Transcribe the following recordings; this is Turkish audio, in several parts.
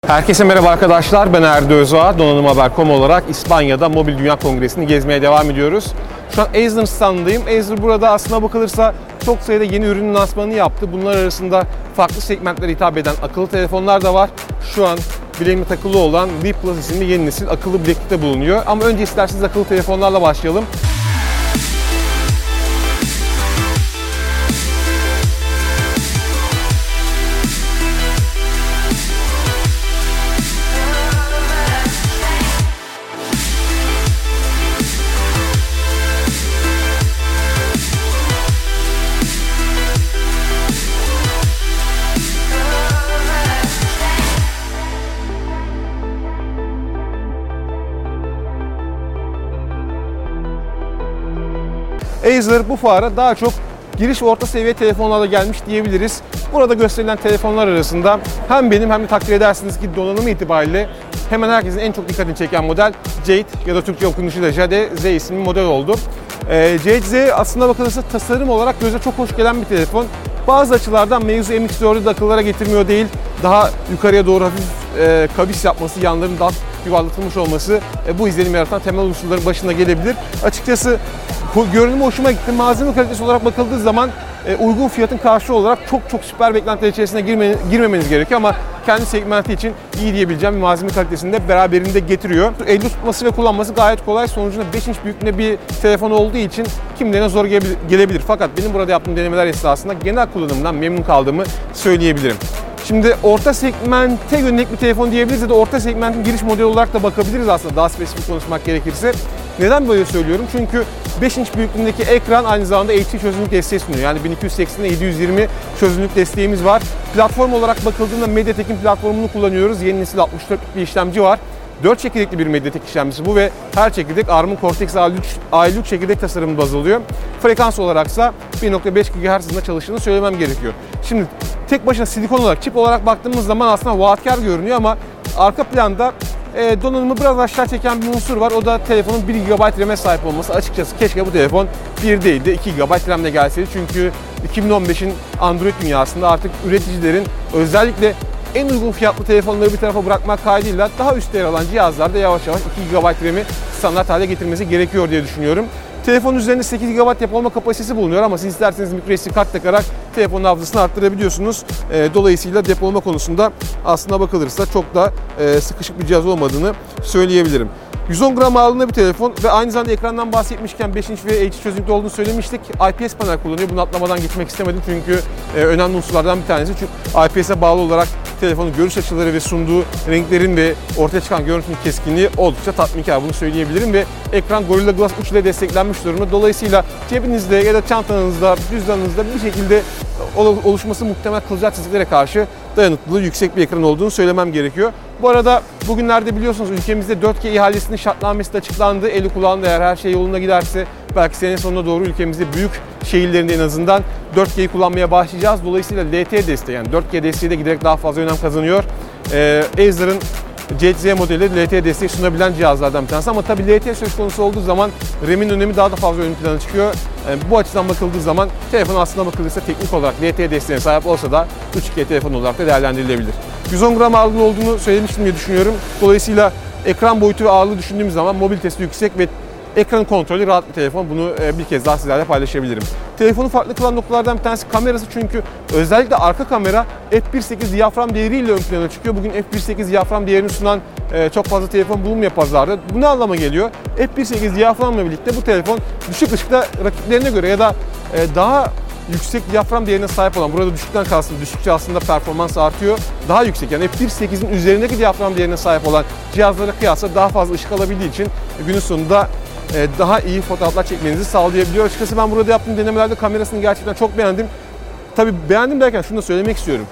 Herkese merhaba arkadaşlar, ben Erdi Özağ. Donanımhaber.com olarak İspanya'da Mobil Dünya Kongresi'ni gezmeye devam ediyoruz. Şu an Acer'ın standındayım. Acer burada aslına bakılırsa çok sayıda yeni ürünün lansmanını yaptı. Bunlar arasında farklı segmentlere hitap eden akıllı telefonlar da var. Şu an bileğime takılı olan V Plus isimli yeni nesil akıllı bileklikte bulunuyor. Ama önce isterseniz akıllı telefonlarla başlayalım. Acer bu fuara daha çok giriş ve orta seviye telefonlarla gelmiş diyebiliriz. Burada gösterilen telefonlar arasında hem benim hem de takdir edersiniz ki donanımı itibariyle hemen herkesin en çok dikkatini çeken model Jade ya da Türkçe okunuşuyla Jade Z isimli model oldu. Jade Z aslında bakılırsa tasarım olarak göze çok hoş gelen bir telefon. Bazı açılardan mevzu MX4'ü de akıllara getirmiyor değil. Daha yukarıya doğru hafif kavis yapması, yanların daha yuvarlatılmış olması bu izlenim yaratan temel unsurların başına gelebilir. Açıkçası görünümü hoşuma gitti. Malzeme kalitesi olarak bakıldığı zaman uygun fiyatın karşılığı olarak çok süper beklentiler içerisine girmemeniz gerekiyor ama kendi segmenti için iyi diyebileceğim bir malzeme kalitesini de beraberinde getiriyor. Elde tutması ve kullanması gayet kolay. Sonucunda 5 inç büyüklüğünde bir telefon olduğu için kimilerine zor gelebilir. Fakat benim burada yaptığım denemeler esnasında genel kullanımından memnun kaldığımı söyleyebilirim. Şimdi orta segmente yönelik bir telefon diyebiliriz ya da orta segmentin giriş modeli olarak da bakabiliriz aslında daha spesifik konuşmak gerekirse. Neden böyle söylüyorum? Çünkü 5 inç büyüklüğündeki ekran aynı zamanda HD çözünürlük desteği sunuyor. Yani 1280 ile 720 çözünürlük desteğimiz var. Platform olarak bakıldığında MediaTek'in platformunu kullanıyoruz. Yeni nesil 64'lük bir işlemci var. 4 çekirdekli bir MediaTek işlemcisi bu ve her çekirdek ARM'ın Cortex A53 çekirdek tasarımı baz alıyor. Frekans olaraksa 1.5 GHz hızında çalıştığını söylemem gerekiyor. Şimdi tek başına silikon olarak, çip olarak baktığımız zaman aslında vaatkar görünüyor ama arka planda donanımı biraz aşağı çeken bir unsur var. O da telefonun 1 GB RAM'e sahip olması. Açıkçası keşke bu telefon 1 değil de 2 GB RAM'le gelseydi. Çünkü 2015'in Android dünyasında artık üreticilerin özellikle en uygun fiyatlı telefonları bir tarafa bırakmak kaydıyla daha üstte yer alan cihazlarda yavaş yavaş 2 GB RAM'i standart hale getirmesi gerekiyor diye düşünüyorum. Telefonun üzerinde 8 GB depolama kapasitesi bulunuyor ama siz isterseniz microSD kart takarak telefonun hafızasını arttırabiliyorsunuz. Dolayısıyla depolama konusunda aslına bakılırsa çok da sıkışık bir cihaz olmadığını söyleyebilirim. 110 gram ağırlığında bir telefon ve aynı zamanda ekrandan bahsetmişken 5 inç ve HD çözünürlükte olduğunu söylemiştik. IPS panel kullanıyor. Bunu atlamadan gitmek istemedim çünkü önemli unsurlardan bir tanesi. Çünkü IPS'e bağlı olarak telefonun görüş açıları ve sunduğu renklerin ve ortaya çıkan görüntünün keskinliği oldukça tatminkar. Bunu söyleyebilirim ve ekran Gorilla Glass 3 ile desteklenmiş durumda. Dolayısıyla cebinizde ya da çantanızda, cüzdanınızda bir şekilde oluşması muhtemel kılcal çizgilere karşı dayanıklılığı yüksek bir ekran olduğunu söylemem gerekiyor. Bu arada bugünlerde biliyorsunuz ülkemizde 4G ihalesinin şartnamesi de açıklandı. Eli kulağında eğer her şey yoluna giderse belki sene sonuna doğru ülkemizde büyük şehirlerinde en azından 4G'yi kullanmaya başlayacağız. Dolayısıyla LTE desteği yani 4G desteği de giderek daha fazla önem kazanıyor. Acer'ın Jade Z modeli LTE desteği sunabilen cihazlardan bir tanesi ama tabii LTE söz konusu olduğu zaman RAM'in önemi daha da fazla ön plana çıkıyor. Bu açıdan bakıldığı zaman telefon aslında bakılırsa teknik olarak LTE desteğine sahip olsa da 3G telefon olarak da değerlendirilebilir. 110 gram ağırlığı olduğunu söylemiştim diye düşünüyorum. Dolayısıyla ekran boyutu ve ağırlığı düşündüğümüz zaman mobilitesi yüksek ve ekran kontrolü rahat bir telefon. Bunu bir kez daha sizlerle paylaşabilirim. Telefonu farklı kılan noktalardan bir tanesi kamerası çünkü özellikle arka kamera f1.8 diyafram değeriyle ön plana çıkıyor. Bugün f1.8 diyafram değerini sunan çok fazla telefon bulunmuyor pazarda. Bu ne anlama geliyor? f1.8 diyaframla birlikte bu telefon düşük ışıkta rakiplerine göre ya da daha yüksek diyafram değerine sahip olan, burada düşükten kastım düşükçe aslında performans artıyor. Daha yüksek yani f1.8'in üzerindeki diyafram değerine sahip olan cihazlara kıyasla daha fazla ışık alabildiği için günün sonunda daha iyi fotoğraflar çekmenizi sağlayabiliyor. Açıkçası ben burada yaptığım denemelerde kamerasını gerçekten çok beğendim. Tabii beğendim derken şunu da söylemek istiyorum.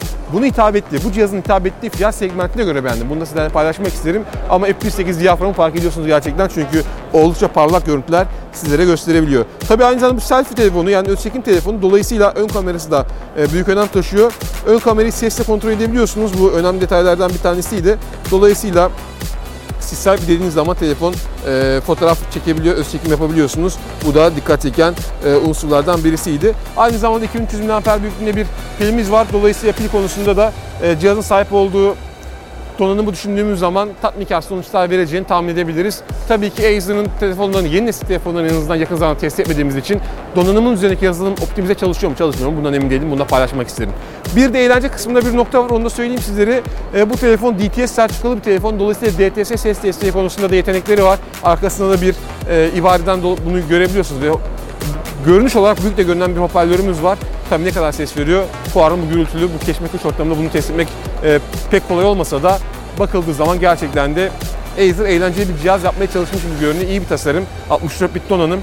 Bu cihazın hitap ettiği fiyat segmentine göre beğendim. Bunu da sizlerle paylaşmak isterim. Ama f1.8 diyaframı fark ediyorsunuz gerçekten çünkü oldukça parlak görüntüler sizlere gösterebiliyor. Tabii aynı zamanda bu selfie telefonu yani öz çekim telefonu dolayısıyla ön kamerası da büyük önem taşıyor. Ön kamerayı sesle kontrol edebiliyorsunuz. Bu önemli detaylardan bir tanesiydi. Dolayısıyla siz selfie dediğiniz zaman telefon fotoğraf çekebiliyor, öz çekim yapabiliyorsunuz. Bu da dikkat çeken unsurlardan birisiydi. Aynı zamanda 2300 mAh büyüklüğünde bir pilimiz var. Dolayısıyla pil konusunda da cihazın sahip olduğu donanımı düşündüğümüz zaman tatminkar sonuçlar vereceğini tahmin edebiliriz. Tabii ki Acer'ın telefonlarını, yeni nesil telefonlarını en azından yakın zamanda test etmediğimiz için donanımın üzerindeki yazılım optimize çalışıyor mu çalışmıyor mu bundan emin değilim. Bunu da paylaşmak isterim. Bir de eğlence kısmında bir nokta var, onu da söyleyeyim sizlere. Bu telefon DTS sertifikalı bir telefon. Dolayısıyla DTS ses desteği konusunda da yetenekleri var. Arkasında da bir ibareden bunu görebiliyorsunuz. Görünüş olarak büyük de görünen bir hoparlörümüz var. Tabii ne kadar ses veriyor? Fuarın bu gürültülü, bu keşmekeş ortamında bunu test etmek pek kolay olmasa da bakıldığı zaman gerçekten de Acer eğlenceli bir cihaz yapmaya çalışmış gibi görünüyor. İyi bir tasarım, 64 bit donanım,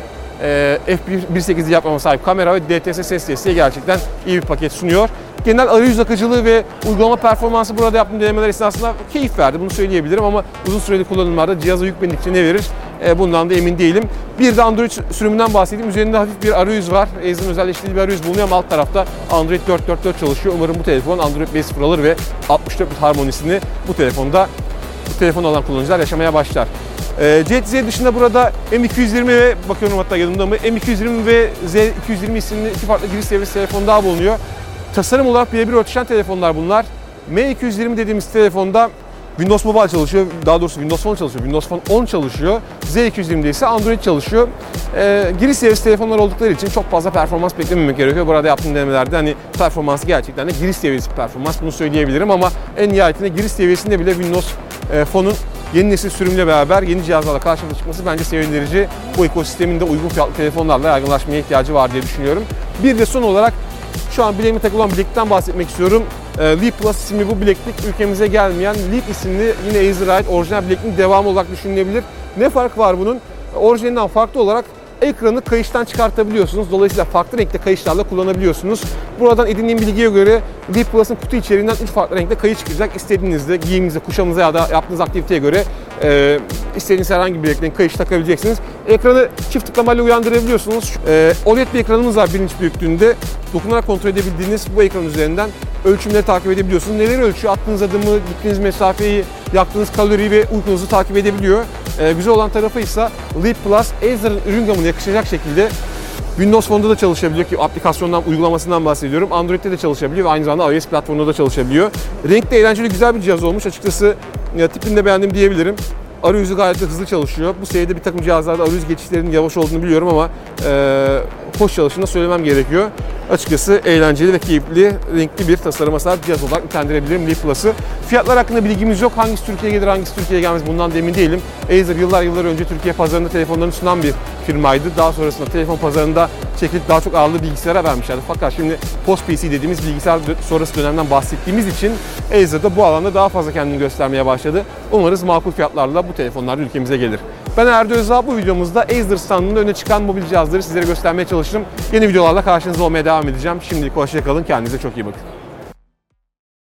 f1.8'li yapmama sahip kamera ve DTS ses desteği gerçekten iyi bir paket sunuyor. Genel arayüz akıcılığı ve uygulama performansı burada yaptığım denemeler esnasında keyif verdi. Bunu söyleyebilirim ama uzun süreli kullanımlarda cihaza yüklendikçe ne verir? Bundan da emin değilim. Bir de Android sürümünden bahsedeyim. Üzerinde hafif bir arayüz var. Acer'ın özelleştirdiği bir arayüz bulunuyor ama alt tarafta Android 4.4.4 çalışıyor. Umarım bu telefon Android 5.0 alır ve 64 bit harmonisini bu telefon alan kullanıcılar yaşamaya başlar. CZ dışında burada M220 ve bakıyorum hatta yanımda mı M220 ve Z220 isimli iki farklı giriş seviyesi telefon daha bulunuyor. Tasarım olarak birebir örtüşen telefonlar bunlar. M220 dediğimiz telefonda Windows Mobile çalışıyor, daha doğrusu Windows Phone çalışıyor, Windows Phone 10 çalışıyor. Z220'de ise Android çalışıyor. Giriş seviyesi telefonlar oldukları için çok fazla performans beklememek gerekiyor. Burada yaptığım denemelerde hani performansı gerçekten de giriş seviyesi performans, bunu söyleyebilirim ama en nihayetinde giriş seviyesinde bile Windows Phone'un yeni nesil sürümle beraber yeni cihazlarla karşımıza çıkması bence sevindirici. Bu ekosistemin de uygun fiyatlı telefonlarla yaygınlaşmaya ihtiyacı var diye düşünüyorum. Bir de son olarak şu an bileğime takılan bileklikten bahsetmek istiyorum. Leap Plus isimli bu bileklik ülkemize gelmeyen Leap isimli yine Acer'a ait orijinal bilekliğin devamı olarak düşünülebilir. Ne fark var bunun? Orijinalinden farklı olarak ekranı kayıştan çıkartabiliyorsunuz. Dolayısıyla farklı renkte kayışlarla kullanabiliyorsunuz. Buradan edindiğim bilgiye göre Leap Plus'ın kutu içeriğinden 3 farklı renkte kayış çıkacak. İstediğinizde giyiminize, kuşamınıza ya da yaptığınız aktiviteye göre istediğiniz herhangi bir renkten kayış takabileceksiniz. Ekranı çift tıklamayla uyandırabiliyorsunuz. OLED bir ekranımız var 1 inç büyüklüğünde. Dokunarak kontrol edebildiğiniz bu ekran üzerinden ölçümleri takip edebiliyorsunuz. Neleri ölçüyor? Attığınız adımı, gittiğiniz mesafeyi, yaktığınız kaloriyi ve uykunuzu takip edebiliyor. Güzel olan tarafı ise Leap Plus Acer'ın ürün gamına yakışacak şekilde Windows Phone'da da çalışabiliyor ki aplikasyondan, uygulamasından bahsediyorum. Android'de de çalışabiliyor ve aynı zamanda iOS platformunda da çalışabiliyor. Renkli, eğlenceli, güzel bir cihaz olmuş. Açıkçası tipini de beğendim diyebilirim. Arayüzü gayet de hızlı çalışıyor. Bu seviyede bir takım cihazlarda arayüz geçişlerinin yavaş olduğunu biliyorum ama hoş çalıştığını söylemem gerekiyor. Açıkçası eğlenceli ve keyifli, renkli bir tasarıma sahip cihaz olarak nitelendirebilirim Leap Plus'ı. Fiyatlar hakkında bilgimiz yok. Hangisi Türkiye'ye gelir, hangisi Türkiye'ye gelmez bundan da emin değilim. Acer yıllar önce Türkiye pazarında telefonlarını sunan bir firmaydı. Daha sonrasında telefon pazarında çekilip daha çok ağırlığı bilgisayara vermişlerdi. Fakat şimdi post PC dediğimiz bilgisayar sonrası dönemden bahsettiğimiz için Acer da bu alanda daha fazla kendini göstermeye başladı. Umarız makul fiyatlarla bu telefonlar ülkemize gelir. Ben Erdo Özdağ, bu videomuzda Acer standında öne çıkan mobil cihazları sizlere göstermeye çalıştım. Yeni videolarla karşınızda olmaya devam edeceğim. Şimdilik hoşça kalın, kendinize çok iyi bakın.